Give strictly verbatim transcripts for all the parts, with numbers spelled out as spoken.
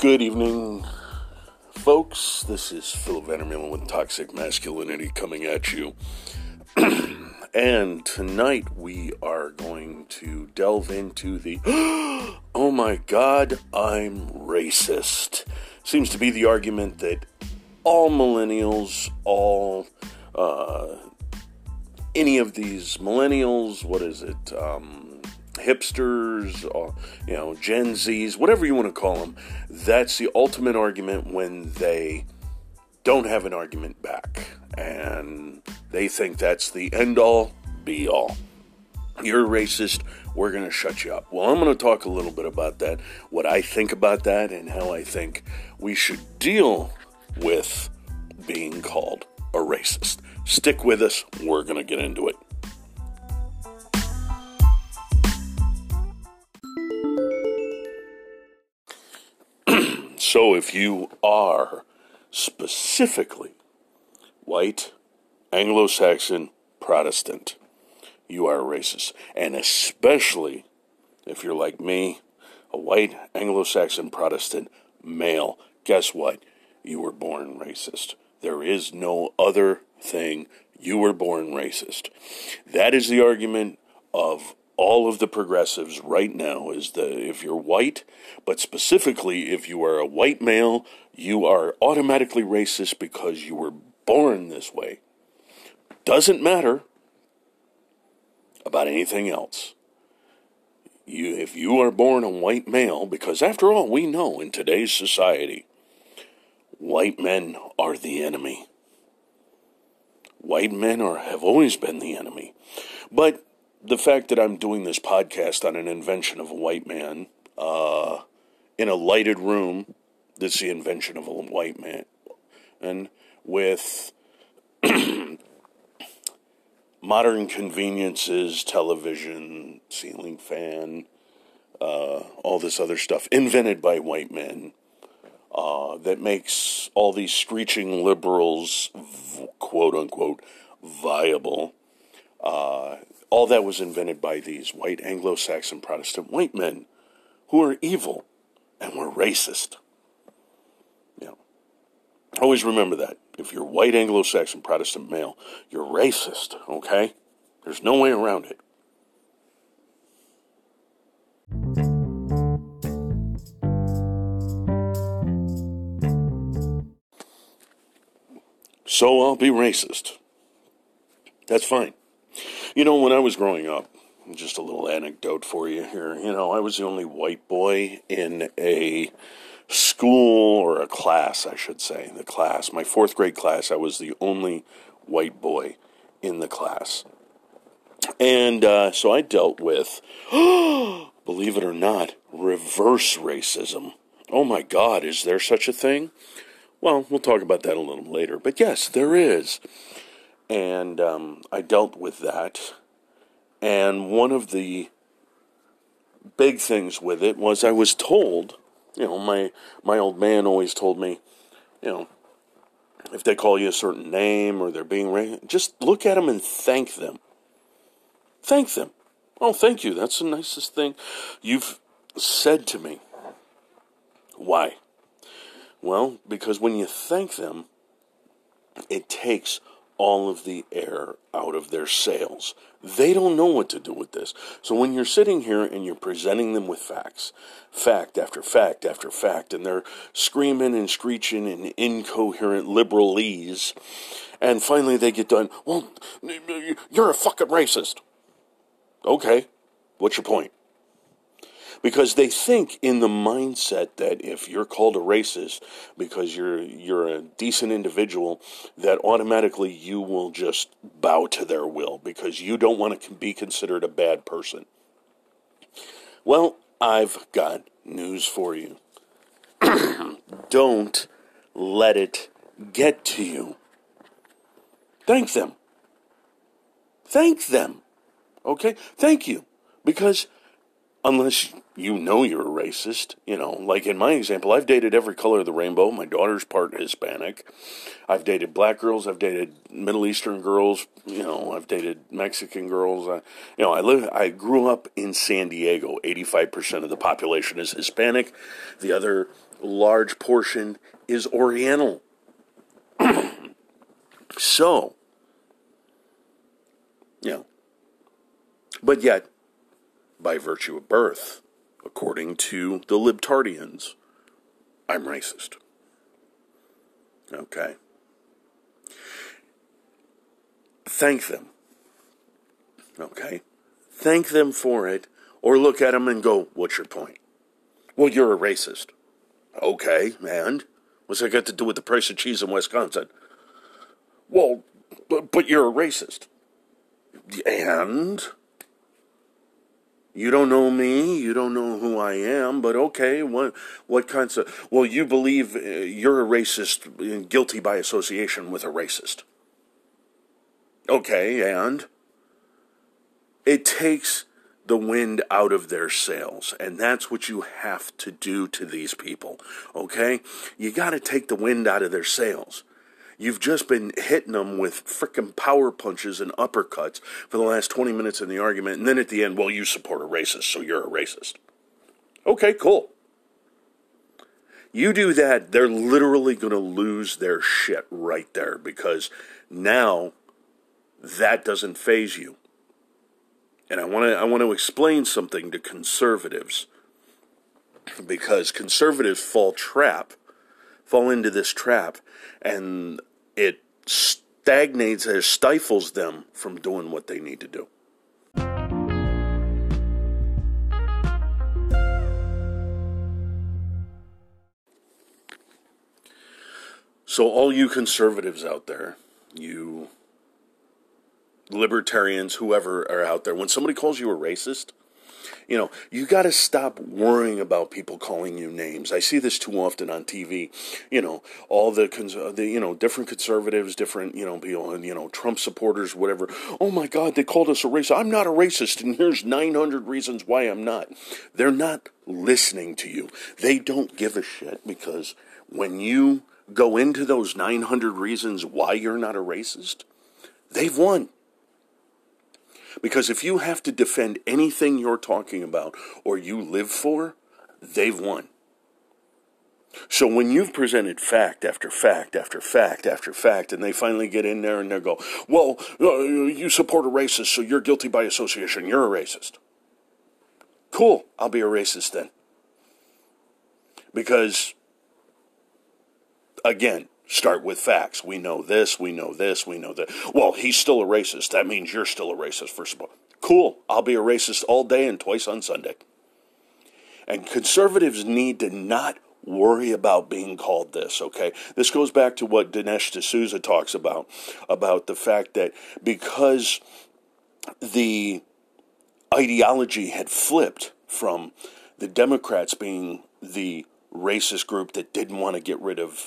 Good evening, folks. This is Phil Vandermeulen with Toxic Masculinity coming at you. And tonight we are going to delve into the, oh my God, I'm racist. Seems to be the argument that all millennials, all, uh, any of these millennials, what is it, um, hipsters, or, you know, Gen Zs, whatever you want to call them, that's the ultimate argument when they don't have an argument back, and they think that's the end-all, be-all. You're racist, we're going to shut you up. Well, I'm going to talk a little bit about that, what I think about that, and how I think we should deal with being called a racist. Stick with us, we're going to get into it. So if you are specifically white, Anglo-Saxon, Protestant, you are a racist. And especially if you're like me, a white, Anglo-Saxon, Protestant male, guess what? You were born racist. There is no other thing. You were born racist. That is the argument of all of the progressives right now, is that if you're white, but specifically if you are a white male, you are automatically racist because you were born this way. Doesn't matter about anything else. You, if you are born a white male, because after all, we know in today's society, white men are the enemy. White men are have always been the enemy. But the fact that I'm doing this podcast on an invention of a white man, uh, in a lighted room, that's the invention of a white man, and with modern conveniences, television, ceiling fan, uh, all this other stuff, invented by white men, uh, that makes all these screeching liberals, quote-unquote, viable. Uh, all that was invented by these white Anglo-Saxon Protestant white men who are evil and were racist. You know, always remember that. If you're white Anglo-Saxon Protestant male, you're racist, okay? There's no way around it. So I'll be racist. That's fine. You know, when I was growing up, just a little anecdote for you here, you know, I was the only white boy in a school, or a class, I should say, the class. My fourth grade class, I was the only white boy in the class. And uh, so I dealt with, believe it or not, reverse racism. Oh my God, is there such a thing? Well, we'll talk about that a little later. But yes, there is. And um, I dealt with that. And one of the big things with it was I was told, you know, my my old man always told me, you know, if they call you a certain name or they're being racist, just look at them and thank them. Thank them. Oh, thank you. That's the nicest thing you've said to me. Why? Well, because when you thank them, it takes all of the air out of their sails. They don't know what to do with this. So when you're sitting here and you're presenting them with facts, fact after fact after fact, and they're screaming and screeching in incoherent liberalese, and finally they get done, well, you're a fucking racist. Okay, what's your point? Because they think in the mindset that if you're called a racist because you're you're a decent individual, that automatically you will just bow to their will because you don't want to be considered a bad person. Well, I've got news for you. Don't let it get to you. Thank them. Thank them. Okay? Thank you. Because unless you know you're a racist, you know, like in my example, I've dated every color of the rainbow. My daughter's part Hispanic. I've dated black girls. I've dated Middle Eastern girls. You know, I've dated Mexican girls. I, you know, I live. I grew up in San Diego. eighty-five percent of the population is Hispanic. The other large portion is Oriental. So, you know, but yet, by virtue of birth, according to the libtardians, I'm racist. Okay. Thank them. Okay. Thank them for it, or look at them and go, what's your point? Well, you're a racist. Okay, and? What's that got to do with the price of cheese in Wisconsin? Well, but, but you're a racist. And? You don't know me, you don't know who I am, but okay, what what kinds of... Well, you believe you're a racist, guilty by association with a racist. Okay, and? It takes the wind out of their sails, and that's what you have to do to these people, okay? You got to take the wind out of their sails. You've just been hitting them with frickin' power punches and uppercuts for the last twenty minutes in the argument, and then at the end, well, you support a racist, so you're a racist. Okay, cool. You do that, they're literally going to lose their shit right there, because now that doesn't faze you. And I want to I want to explain something to conservatives, because conservatives fall trap, fall into this trap, and it stagnates or stifles them from doing what they need to do. So all you conservatives out there, you libertarians, whoever are out there, when somebody calls you a racist, you know, you got to stop worrying about people calling you names. I see this too often on T V. You know, all the, cons- the you know, different conservatives, different, you know, people, you know, Trump supporters, whatever. Oh my God, they called us a racist. I'm not a racist, and here's nine hundred reasons why I'm not. They're not listening to you. They don't give a shit, because when you go into those nine hundred reasons why you're not a racist, they've won. Because if you have to defend anything you're talking about or you live for, they've won. So when you've presented fact after fact after fact after fact, and they finally get in there and they go, well, uh, you support a racist, so you're guilty by association, you're a racist. Cool, I'll be a racist then. Because, again, start with facts. We know this, we know this, we know that. Well, he's still a racist. That means you're still a racist, first of all. Cool. I'll be a racist all day and twice on Sunday. And conservatives need to not worry about being called this, okay? This goes back to what Dinesh D'Souza talks about, about the fact that because the ideology had flipped from the Democrats being the racist group that didn't want to get rid of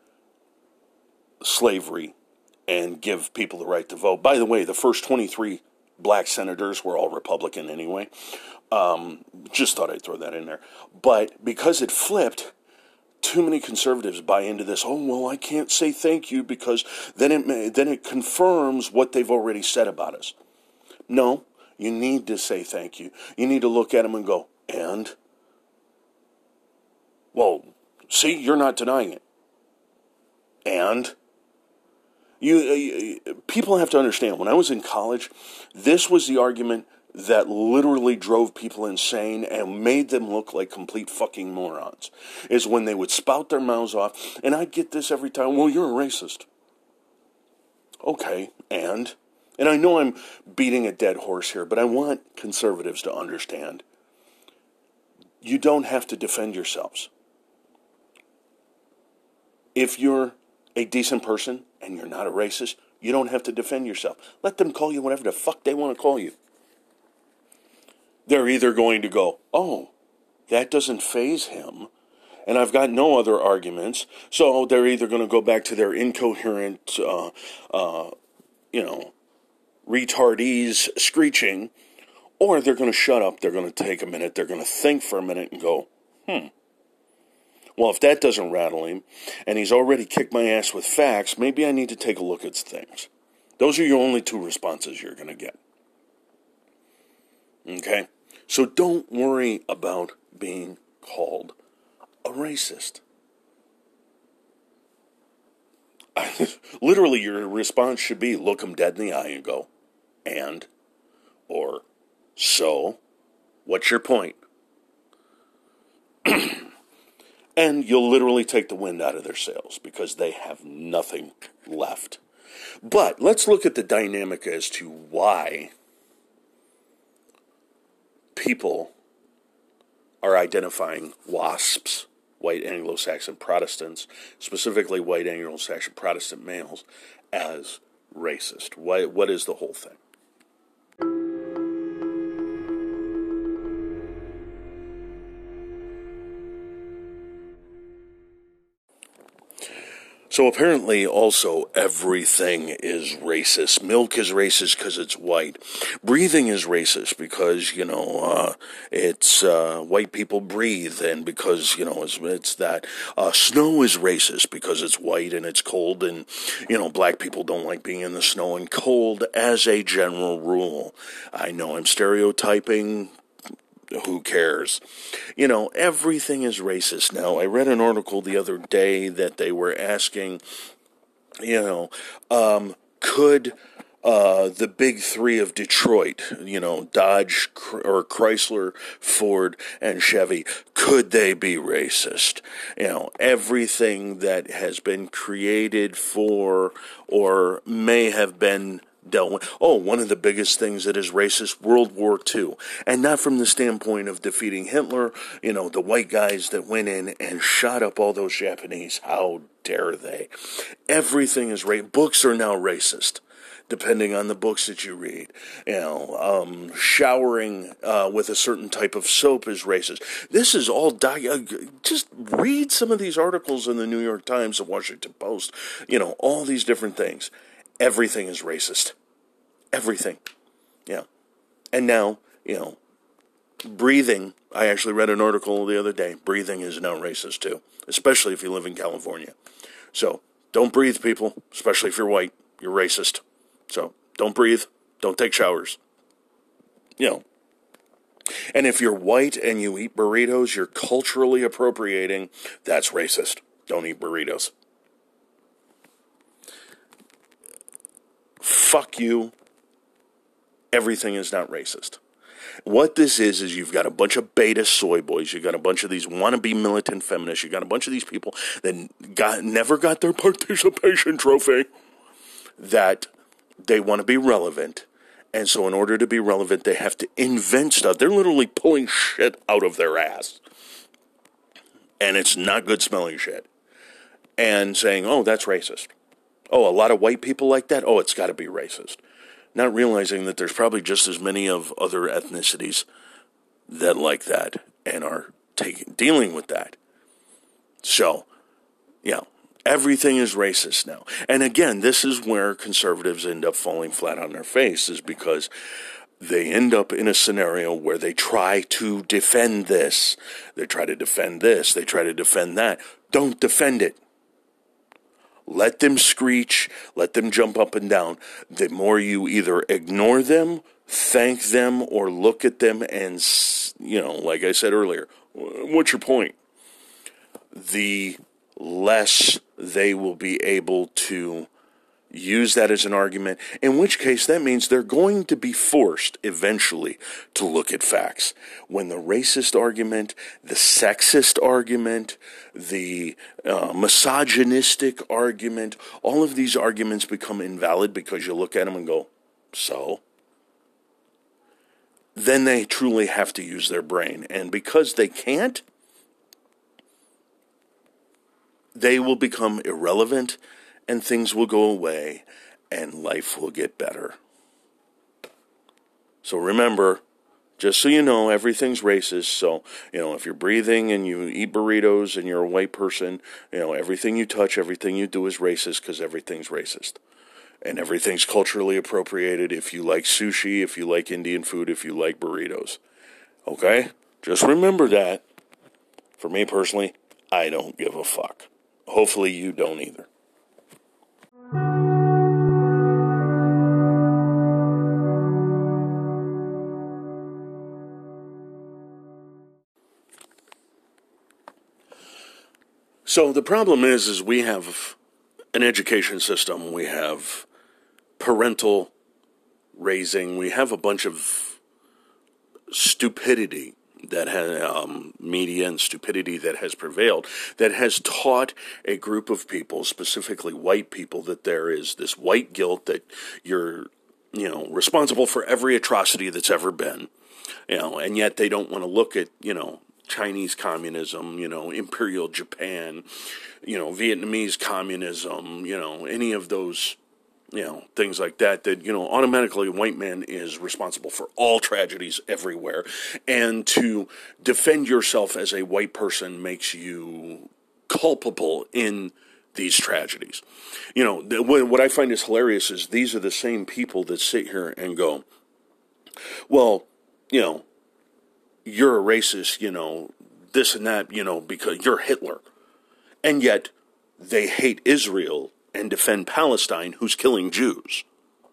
slavery and give people the right to vote. By the way, the first twenty-three black senators were all Republican anyway. Um, just thought I'd throw that in there. But because it flipped, too many conservatives buy into this. Oh, well, I can't say thank you because then it may, then it confirms what they've already said about us. No, you need to say thank you. You need to look at them and go, and? Well, see, you're not denying it. And? You, uh, people have to understand, when I was in college, this was the argument that literally drove people insane and made them look like complete fucking morons, is when they would spout their mouths off, and I'd get this every time, well, you're a racist. Okay, and? And I know I'm beating a dead horse here, but I want conservatives to understand, you don't have to defend yourselves. If you're a decent person and you're not a racist, you don't have to defend yourself. Let them call you whatever the fuck they want to call you. They're either going to go, oh, that doesn't faze him, and I've got no other arguments, so they're either going to go back to their incoherent, uh, uh, you know, retardees screeching, or they're going to shut up, they're going to take a minute, they're going to think for a minute and go, hmm. Well, if that doesn't rattle him, and he's already kicked my ass with facts, maybe I need to take a look at things. Those are your only two responses you're going to get. Okay? So don't worry about being called a racist. literally your response should be look them dead in the eye and go, and, or, so, what's your point? And you'll literally take the wind out of their sails because they have nothing left. But let's look at the dynamic as to why people are identifying WASPs, white Anglo-Saxon Protestants, specifically white Anglo-Saxon Protestant males, as racist. Why, what is the whole thing? So apparently also everything is racist. Milk is racist because it's white. Breathing is racist because, you know, uh, it's uh, white people breathe, and because, you know, it's, it's that. Uh, snow is racist because it's white and it's cold, and, you know, black people don't like being in the snow and cold as a general rule. I know I'm stereotyping. Who cares? You know, everything is racist now. I read an article the other day that they were asking, you know, um, could uh, the big three of Detroit, you know, Dodge or Chrysler, Ford, and Chevy, could they be racist? You know, everything that has been created for or may have been dealt with. Oh, one of the biggest things that is racist, World War Two. And not from the standpoint of defeating Hitler, you know, the white guys that went in and shot up all those Japanese. How dare they? Everything is racist. Books are now racist, depending on the books that you read. You know, um, showering uh, with a certain type of soap is racist. This is all, di- uh, just read some of these articles in the New York Times, the Washington Post, you know, all these different things. Everything is racist. Everything. Yeah. And now, you know, breathing, I actually read an article the other day, breathing is now racist too, especially if you live in California. So, don't breathe, people, especially if you're white. You're racist. So, don't breathe. Don't take showers. You know. And if you're white and you eat burritos, you're culturally appropriating. That's racist. Don't eat burritos. Fuck you. Everything is not racist. What this is, is you've got a bunch of beta soy boys. You've got a bunch of these wannabe militant feminists. You've got a bunch of these people that got never got their participation trophy, that they want to be relevant. And so in order to be relevant, they have to invent stuff. They're literally pulling shit out of their ass. And it's not good smelling shit. And saying, oh, that's racist. Oh, a lot of white people like that? Oh, it's got to be racist. Not realizing that there's probably just as many of other ethnicities that like that and are taking dealing with that. So, yeah, everything is racist now. And again, this is where conservatives end up falling flat on their face, is because they end up in a scenario where they try to defend this. They try to defend this. They try to defend that. Don't defend it. Let them screech, let them jump up and down. The more you either ignore them, thank them, or look at them and, you know, like I said earlier, what's your point? The less they will be able to use that as an argument, in which case that means they're going to be forced eventually to look at facts. When the racist argument, the sexist argument, the uh, misogynistic argument, all of these arguments become invalid because you look at them and go, so? Then they truly have to use their brain. And because they can't, they will become irrelevant, and things will go away, and life will get better. So remember, just so you know, everything's racist. So, you know, if you're breathing and you eat burritos and you're a white person, you know, everything you touch, everything you do is racist because everything's racist. And everything's culturally appropriated if you like sushi, if you like Indian food, if you like burritos. Okay? Just remember that. For me personally, I don't give a fuck. Hopefully you don't either. So the problem is, is we have an education system, we have parental raising, we have a bunch of stupidity that has, um, media and stupidity that has prevailed, that has taught a group of people, specifically white people, that there is this white guilt, that you're, you know, responsible for every atrocity that's ever been, you know, and yet they don't want to look at, you know, Chinese communism, you know, Imperial Japan, you know, Vietnamese communism, you know, any of those, you know, things like that, that, you know, automatically a white man is responsible for all tragedies everywhere. And to defend yourself as a white person makes you culpable in these tragedies. You know, what I find is hilarious is these are the same people that sit here and go, well, you know, you're a racist, you know, this and that, you know, because you're Hitler. And yet they hate Israel and defend Palestine, who's killing Jews.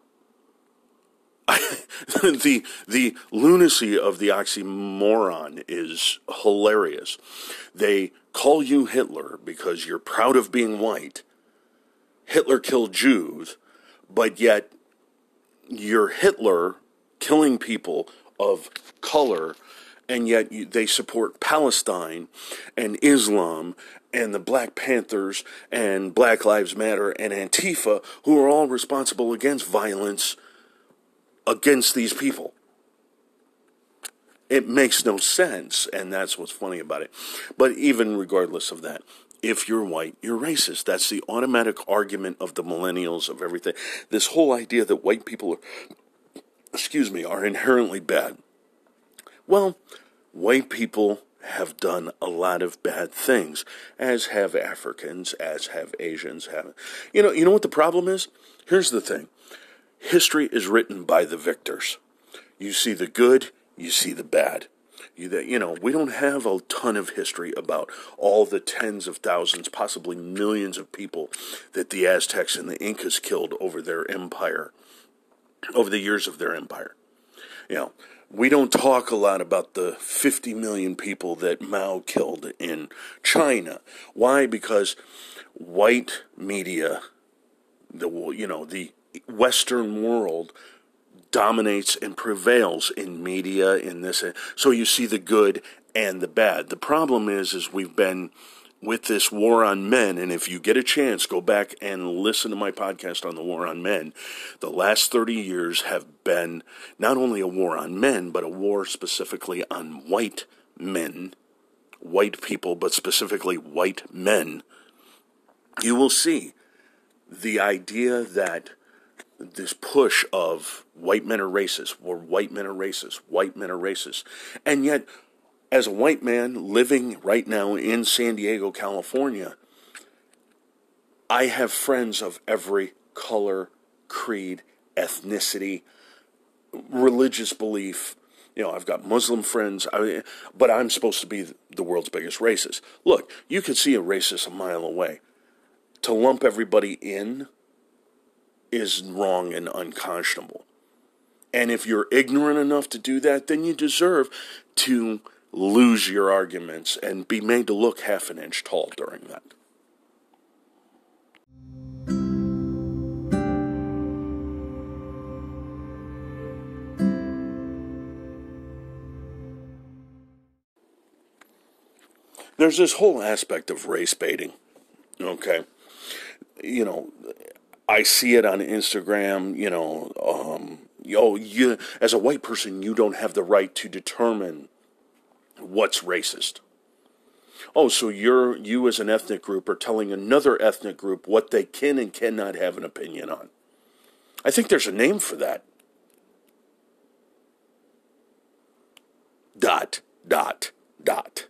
the the lunacy of the oxymoron is hilarious. They call you Hitler because you're proud of being white. Hitler killed Jews, but yet you're Hitler killing people of color, and yet you, they support Palestine and Islam and the Black Panthers and Black Lives Matter and Antifa, who are all responsible against violence against these people. It makes no sense, and that's what's funny about it. But even regardless of that, if you're white, you're racist. That's the automatic argument of the millennials, of everything. This whole idea that white people are, excuse me, are inherently bad. Well, white people have done a lot of bad things, as have Africans, as have Asians. Have you know? You know what the problem is? Here's the thing: history is written by the victors. You see the good, you see the bad. You, you know, we don't have a ton of history about all the tens of thousands, possibly millions of people that the Aztecs and the Incas killed over their empire, over the years of their empire. You know, we don't talk a lot about the fifty million people that Mao killed in China. Why? Because white media, the you know, the Western world dominates and prevails in media, in this. So you see the good and the bad. The problem is, is we've been with this war on men, and if you get a chance, go back and listen to my podcast on the war on men. The last thirty years have been not only a war on men, but a war specifically on white men, white people, but specifically white men. You will see the idea that this push of white men are racist, or white men are racist, white men are racist, and yet, as a white man living right now in San Diego, California, I have friends of every color, creed, ethnicity, religious belief. You know, I've got Muslim friends, I, but I'm supposed to be the world's biggest racist. Look, you could see a racist a mile away. To lump everybody in is wrong and unconscionable. And if you're ignorant enough to do that, then you deserve to lose your arguments and be made to look half an inch tall during that. There's this whole aspect of race baiting, okay? You know, I see it on Instagram, you know, um, oh, you, as a white person, you don't have the right to determine what's racist. Oh, so you're you as an ethnic group are telling another ethnic group what they can and cannot have an opinion on. I think there's a name for that. Dot, dot, dot.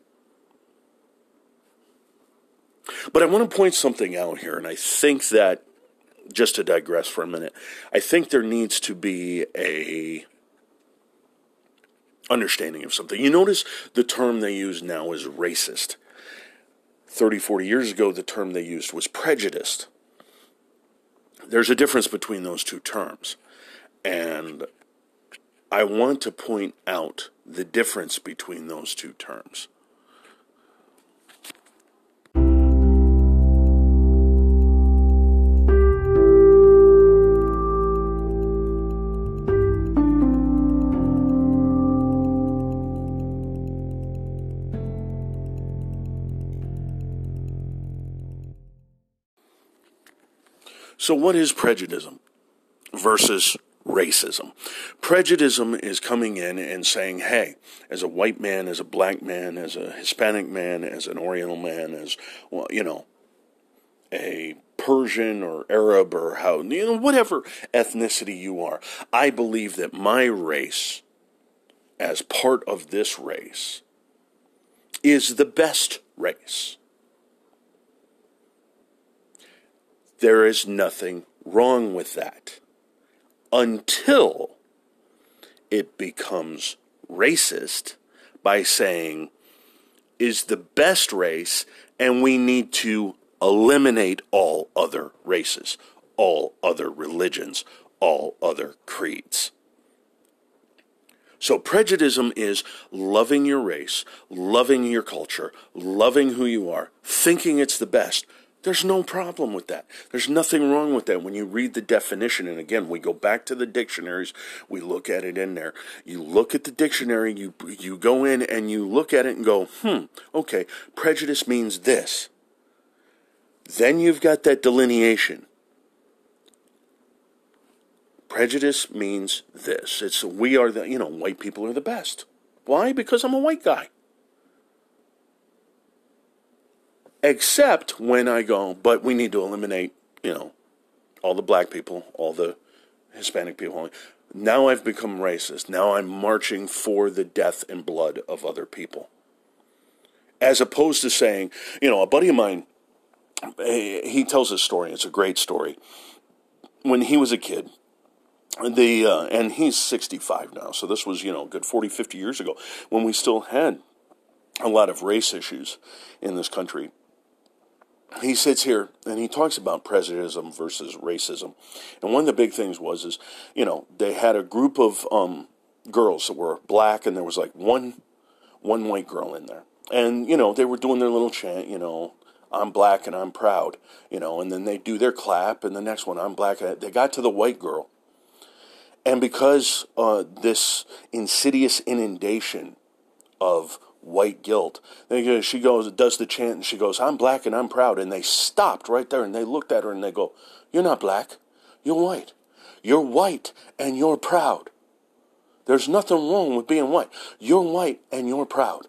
But I want to point something out here, and I think that, just to digress for a minute, I think there needs to be a understanding of something. You notice the term they use now is racist. thirty, forty years ago, the term they used was prejudiced. There's a difference between those two terms. And I want to point out the difference between those two terms. So what is prejudice versus racism? Prejudice is coming in and saying, hey, as a white man, as a black man, as a Hispanic man, as an Oriental man, as, well, you know, a Persian or Arab or how, you know, whatever ethnicity you are, I believe that my race, as part of this race, is the best race. There is nothing wrong with that until it becomes racist by saying is the best race and we need to eliminate all other races, all other religions, all other creeds. So prejudice is loving your race, loving your culture, loving who you are, thinking it's the best. There's no problem with that. There's nothing wrong with that when you read the definition. And again, we go back to the dictionaries. We look at it in there. You look at the dictionary. You you go in and you look at it and go, hmm, okay, prejudice means this. Then you've got that delineation. Prejudice means this. It's we are the, you know, white people are the best. Why? Because I'm a white guy. Except when I go, but we need to eliminate, you know, all the black people, all the Hispanic people. Now I've become racist. Now I'm marching for the death and blood of other people. As opposed to saying, you know, a buddy of mine, he tells a story. It's a great story. When he was a kid, the uh, and he's sixty-five now, so this was, you know, a good forty, fifty years ago, when we still had a lot of race issues in this country. He sits here and he talks about prejudice versus racism. And one of the big things was, is, you know, they had a group of um, girls that were black, and there was like one, one white girl in there. And, you know, they were doing their little chant, you know, I'm black and I'm proud, you know, and then they do their clap, and the next one, I'm black. They got to the white girl. And because uh, this insidious inundation of white guilt, they, she goes, does the chant, and she goes, I'm black and I'm proud. And they stopped right there, and they looked at her, and they go, you're not black, you're white. You're white, and you're proud. There's nothing wrong with being white. You're white, and you're proud.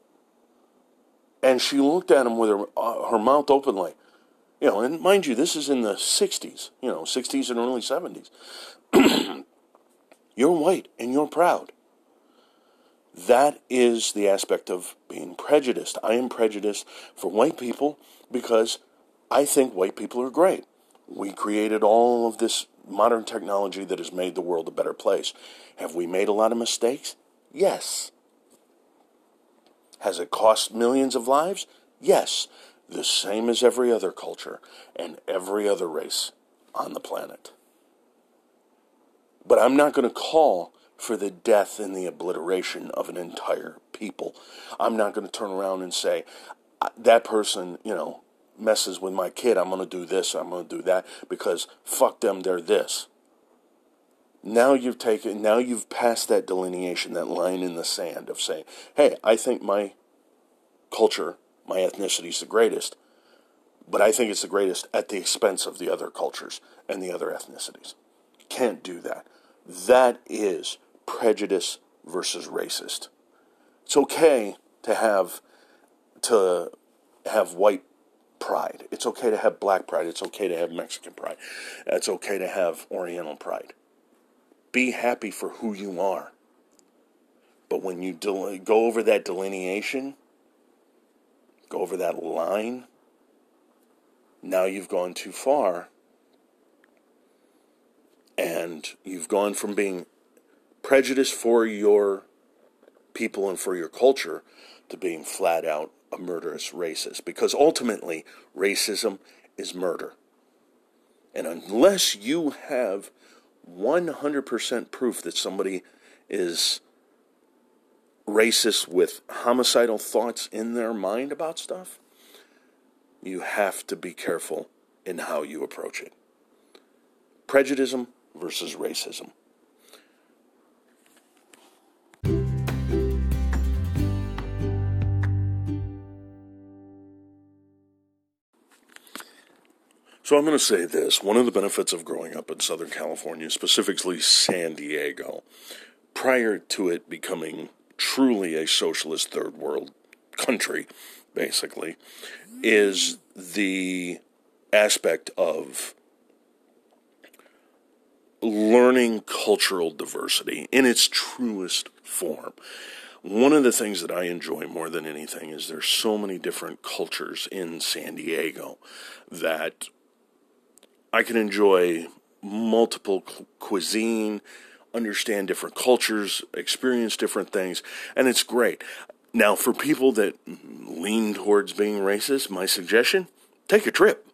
And she looked at him with her, uh, her mouth open like, you know, and mind you, this is in the sixties, you know, sixties and early seventies. You're white, and you're proud. That is the aspect of being prejudiced. I am prejudiced for white people because I think white people are great. We created all of this modern technology that has made the world a better place. Have we made a lot of mistakes? Yes. Has it cost millions of lives? Yes. The same as every other culture and every other race on the planet. But I'm not going to call for the death and the obliteration of an entire people. I'm not going to turn around and say, that person, you know, messes with my kid, I'm going to do this, I'm going to do that, because fuck them, they're this. Now you've taken, now you've passed that delineation, that line in the sand of saying, hey, I think my culture, my ethnicity is the greatest, but I think it's the greatest at the expense of the other cultures and the other ethnicities. Can't do that. That is prejudice versus racist. It's okay to have to have white pride. It's okay to have black pride. It's okay to have Mexican pride. It's okay to have Oriental pride. Be happy for who you are. But when you del- go over that delineation, go over that line, now you've gone too far, and you've gone from being prejudiced for your people and for your culture to being flat out a murderous racist. Because ultimately, racism is murder. And unless you have one hundred percent proof that somebody is racist with homicidal thoughts in their mind about stuff, you have to be careful in how you approach it. Prejudice versus racism. So I'm going to say this. One of the benefits of growing up in Southern California, specifically San Diego, prior to it becoming truly a socialist third world country, basically, is the aspect of learning cultural diversity in its truest form. One of the things that I enjoy more than anything is there's so many different cultures in San Diego that I can enjoy multiple cuisine, understand different cultures, experience different things, and it's great. Now, for people that lean towards being racist, my suggestion, take a trip.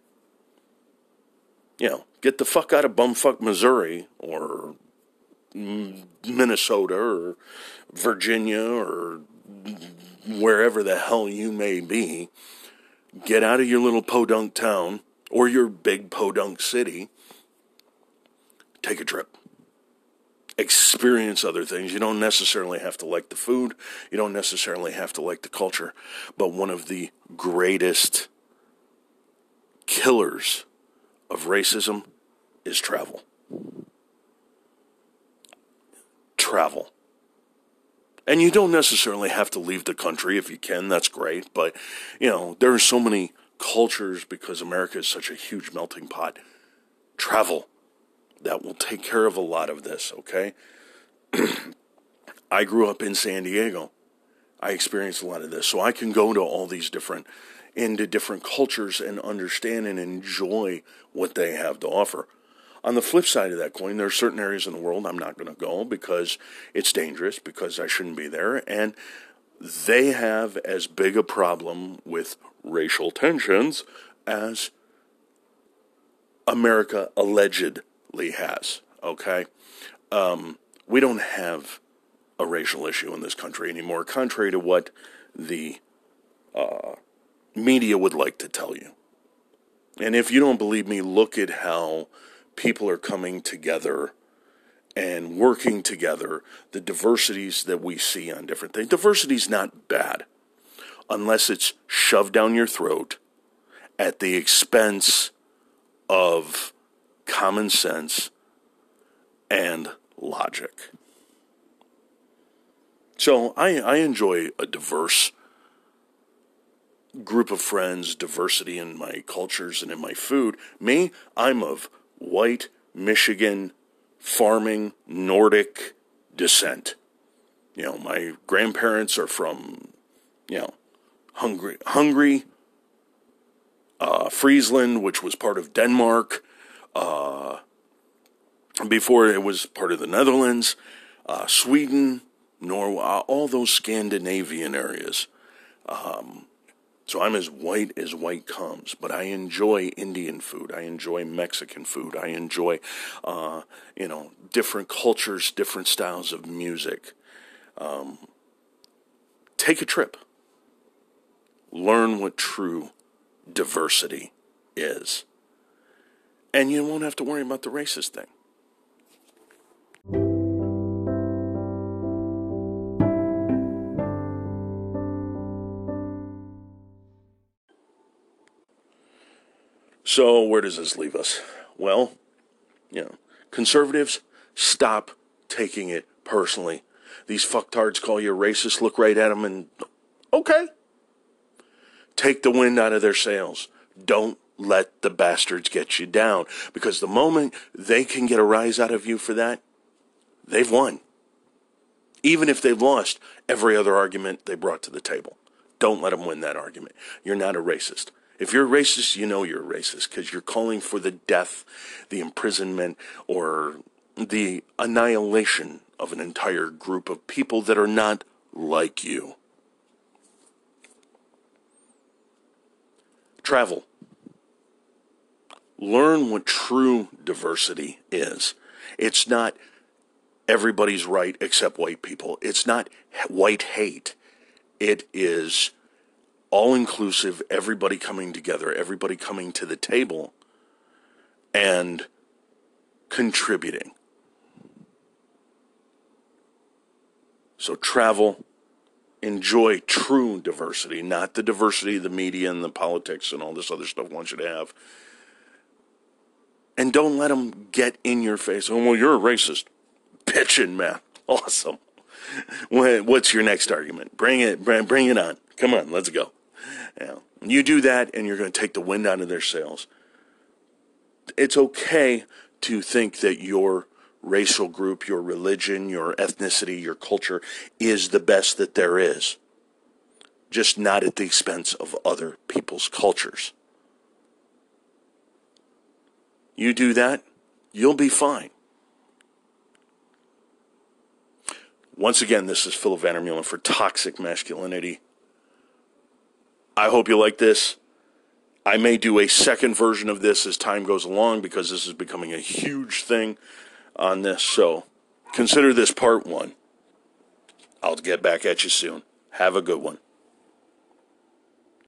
You know, get the fuck out of bumfuck Missouri or Minnesota or Virginia or wherever the hell you may be. Get out of your little podunk town or your big podunk city. Take a trip. Experience other things. You don't necessarily have to like the food. You don't necessarily have to like the culture. But one of the greatest killers of racism is travel. Travel. And you don't necessarily have to leave the country. If you can, that's great. But, you know, there are so many cultures because America is such a huge melting pot. Travel. That will take care of a lot of this, okay? I grew up in San Diego. I experienced a lot of this. So I can go to all these different, into different cultures and understand and enjoy what they have to offer. On the flip side of that coin, there are certain areas in the world I'm not going to go because it's dangerous, because I shouldn't be there, and they have as big a problem with racial tensions as America allegedly has, okay? Um, we don't have a racial issue in this country anymore, contrary to what the uh, media would like to tell you. And if you don't believe me, look at how people are coming together and working together, the diversities that we see on different things. Diversity's not bad unless it's shoved down your throat at the expense of common sense and logic. So I, I enjoy a diverse group of friends, diversity in my cultures and in my food. Me, I'm of white, Michigan, farming, Nordic descent. You know, my grandparents are from, you know, Hungary, Hungary, uh, Friesland, which was part of Denmark, uh, before it was part of the Netherlands, uh, Sweden, Norway, all those Scandinavian areas. Um, So I'm as white as white comes, but I enjoy Indian food. I enjoy Mexican food. I enjoy, uh, you know, different cultures, different styles of music. Um, take a trip. Learn what true diversity is. And you won't have to worry about the racist thing. So where does this leave us? Well, you know, conservatives, stop taking it personally. These fucktards call you a racist, look right at them and, okay. Take the wind out of their sails. Don't let the bastards get you down. Because the moment they can get a rise out of you for that, they've won. Even if they've lost every other argument they brought to the table. Don't let them win that argument. You're not a racist. If you're a racist, you know you're a racist because you're calling for the death, the imprisonment, or the annihilation of an entire group of people that are not like you. Travel. Learn what true diversity is. It's not everybody's right except white people. It's not white hate. It is all-inclusive, everybody coming together, everybody coming to the table and contributing. So travel, enjoy true diversity, not the diversity of the media and the politics and all this other stuff wants you to have. And don't let them get in your face. Oh, well, you're a racist. Bitchin', man. Awesome. What's your next argument? Bring it, bring it on. Come on, let's go. Yeah. You do that, and you're going to take the wind out of their sails. It's okay to think that your racial group, your religion, your ethnicity, your culture is the best that there is. Just not at the expense of other people's cultures. You do that, you'll be fine. Once again, this is Philip Vandermeulen for Toxic Masculinity. I hope you like this. I may do a second version of this as time goes along because this is becoming a huge thing on this. So consider this part one. I'll get back at you soon. Have a good one.